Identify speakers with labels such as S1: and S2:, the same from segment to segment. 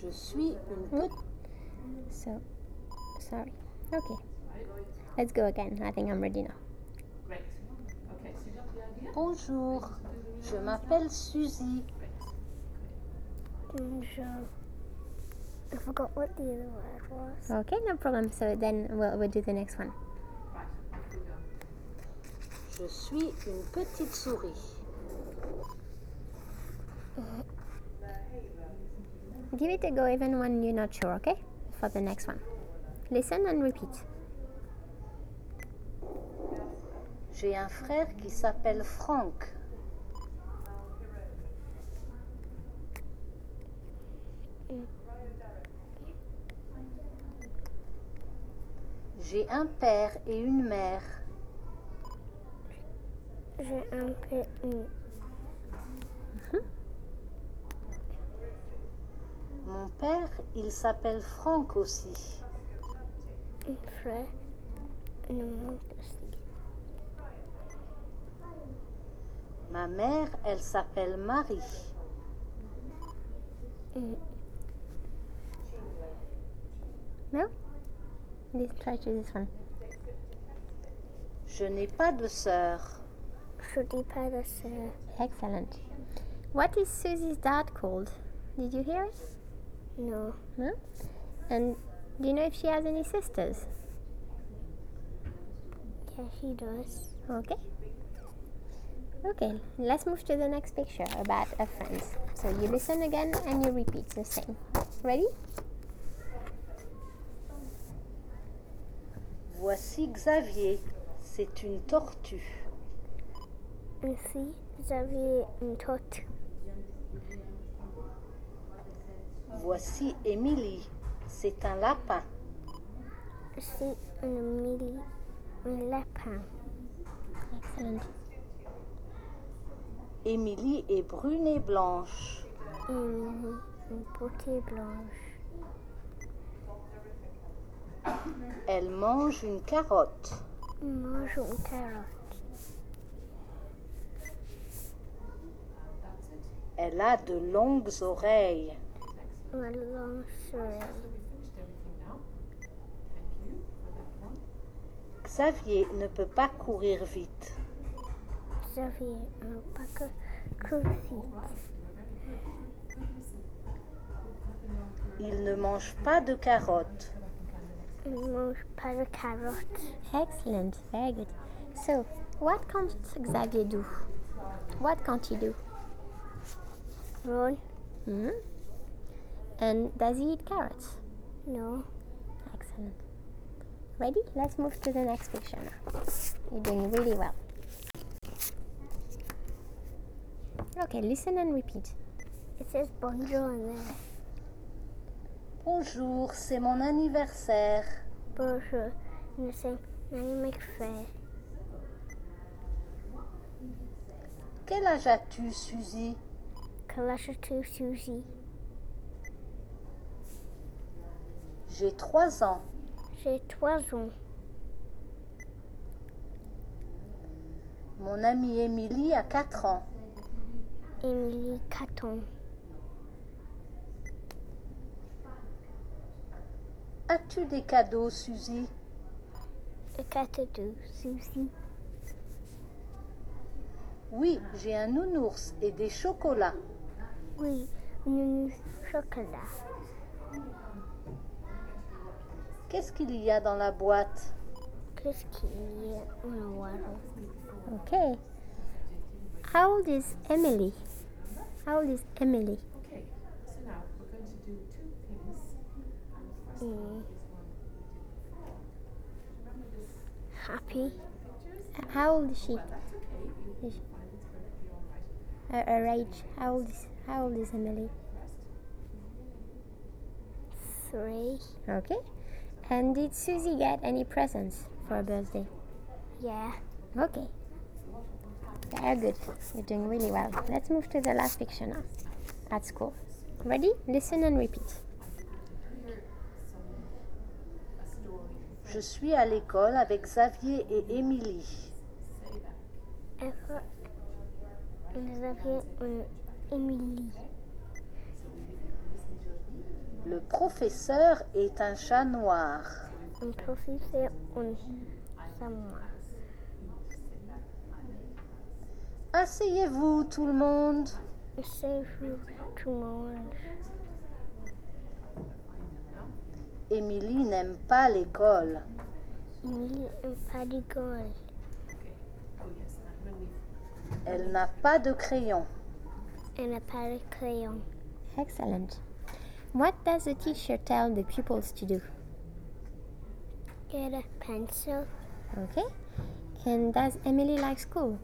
S1: Je suis une petite...
S2: So, sorry. Okay. Let's go again. I think I'm ready now.
S1: Bonjour, je m'appelle Suzy.
S3: I forgot what the other word was.
S2: Okay, no problem. So then we'll do the next one.
S1: Je suis une petite souris.
S2: Give it a go even when you're not sure, okay? For the next one. Listen and repeat.
S1: J'ai un frère qui s'appelle Franck. J'ai un père et une mère.
S3: J'ai un peu
S1: Mon père, il s'appelle Franck aussi.
S3: un frère, une mère aussi.
S1: Ma mère, elle s'appelle Marie.
S2: No? Let's try to this one.
S1: Je n'ai pas de sœur.
S3: Je dis pas de sœur.
S2: Excellent. What is Susie's dad called? Did you hear it?
S3: No.
S2: No? And do you know if she has any sisters?
S3: Yeah, he does.
S2: Okay. Okay, let's move to the next picture about a friend. So you listen again and you repeat the same. Ready?
S1: Voici Xavier. C'est une tortue.
S3: Ici, Xavier une tortue.
S1: Voici Émilie. C'est un lapin.
S3: Ici, un lapin.
S2: Excellent.
S1: Émilie est brune et blanche.
S3: Une beauté blanche.
S1: Elle mange une carotte.
S3: Mange une carotte.
S1: Elle a de longues oreilles.
S3: Une longue oreille.
S1: Xavier ne peut pas courir vite.
S3: Xavier un paquet crucifix.
S1: Il ne mange pas de carottes.
S3: Il ne mange pas de carotte.
S2: Excellent. Very good. So, what can't Xavier do? What can't he do?
S3: Run.
S2: And does he eat carrots?
S3: No.
S2: Excellent. Ready? Let's move to the next picture now. You're doing really well. Okay, listen and repeat.
S3: It says bonjour in there.
S1: Bonjour, c'est mon anniversaire.
S3: Bonjour. And c'est anniversaire.
S1: Quel âge as-tu, Suzy?
S3: Quel âge as-tu, Suzy?
S1: J'ai 3 ans.
S3: J'ai 3 ans.
S1: Mon amie Émilie a 4 ans.
S3: Émilie, 4 ans.
S1: As-tu des cadeaux, Suzy?
S3: Le cadeau, Suzy.
S1: Oui, j'ai un nounours et des chocolats.
S3: Oui, un chocolat.
S1: Qu'est-ce qu'il y a dans la boîte?
S3: Qu'est-ce qu'il y a dans le boîte?
S2: Okay. How old is Emily? How old is Emily?
S4: Okay, so now we're going to do 2 things.
S3: Happy.
S2: How old is she?
S4: That's okay.
S2: Is she-
S4: Fine, it's going to be all right.
S2: Her age? How old is Emily?
S3: 3.
S2: Okay. And did Susie get any presents for her birthday?
S3: Yeah.
S2: Okay. Very good. You're doing really well. Let's move to the last picture now. At school. Ready? Listen and repeat.
S1: Je suis à l'école avec Xavier et Émilie.
S3: Xavier et Émilie.
S1: professeur est un chat noir.
S3: Un professeur un chat noir.
S1: Asseyez-vous tout le monde.
S3: Asseyez-vous tout le monde.
S1: Émilie n'aime pas l'école.
S3: Émilie n'aime pas l'école.
S1: Elle n'a pas de crayon.
S3: Elle n'a pas de crayon.
S2: Excellent. What does the teacher tell the pupils to do?
S3: Get a pencil.
S2: Okay. And does Emily like school?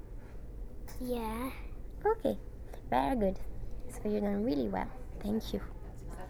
S3: Yeah.
S2: Okay. Very good. So you've done really well. Thank you.